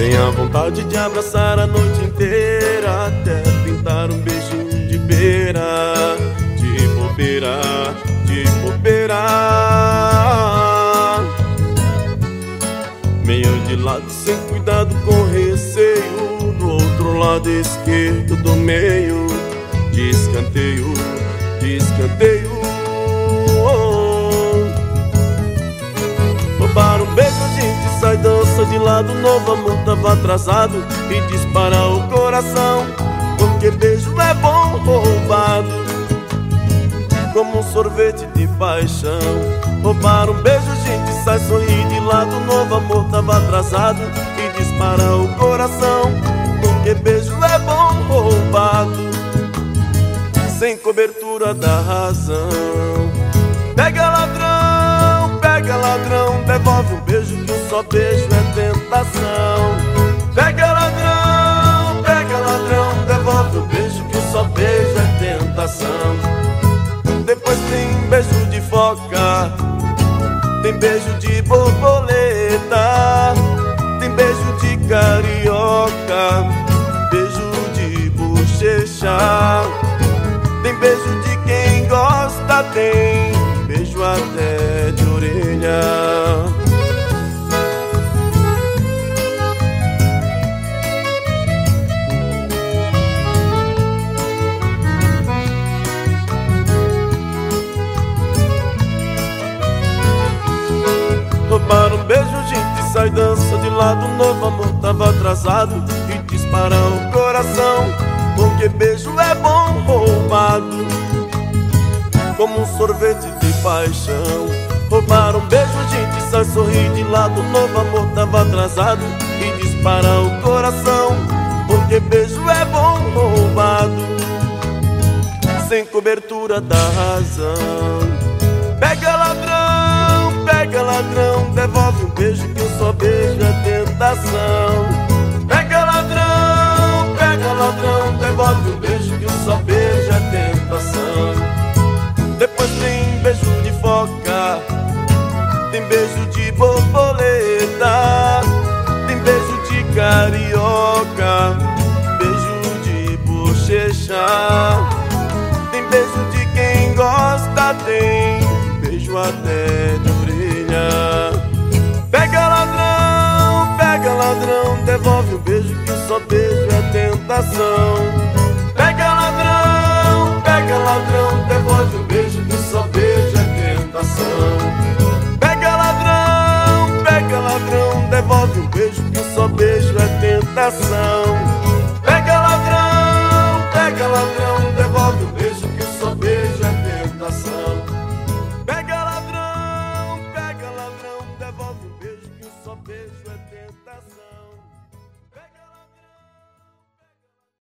Tenho vontade de abraçar a noite inteira, até pintar um beijinho de beira, de bobeira, de bobeira. Meio de lado, sem cuidado, com receio, do outro lado esquerdo do meio, de escanteio, de escanteio. Roubar um beijo, a gente sai, dança de lado, novo amor tava atrasado, e dispara o coração, porque beijo é bom roubado, como um sorvete de paixão. Roubar um beijo, a gente sai, sorri de lado, novo amor tava atrasado, e dispara o coração, porque beijo é bom roubado, sem cobertura da razão. Pega ladrão, devolve um beijo, que um só beijo é tentação. Pega ladrão, devolve um beijo, que um só beijo é tentação. Depois tem beijo de foca, tem beijo de borboleta, tem beijo de carioca, beijo de bochecha, tem beijo de quem gosta, tem beijo até de orelha. Roubar um beijo, a gente sai, dança de lado, novo amor tava atrasado, e dispara o coração, porque beijo é bom roubado, como um sorvete de paixão. Roubar um beijo, a gente sai, sorri de lado, novo amor tava atrasado, e dispara o coração, porque beijo é bom roubado, sem cobertura da razão. Pega ladrão, devolve um beijo, que um só beijo é tentação. Pega ladrão, devolve um beijo, que um só beijo é tentação. Depois tem beijo de foca, tem beijo de borboleta, tem beijo de carioca, beijo de bochecha, tem beijo de quem gosta, tem beijo até de orelha. Pega ladrão, devolve um beijo, que um só beijo é tentação. Pega ladrão, devolve um beijo, que um só beijo é tentação. Pega ladrão, devolve um beijo, que um só beijo é tentação.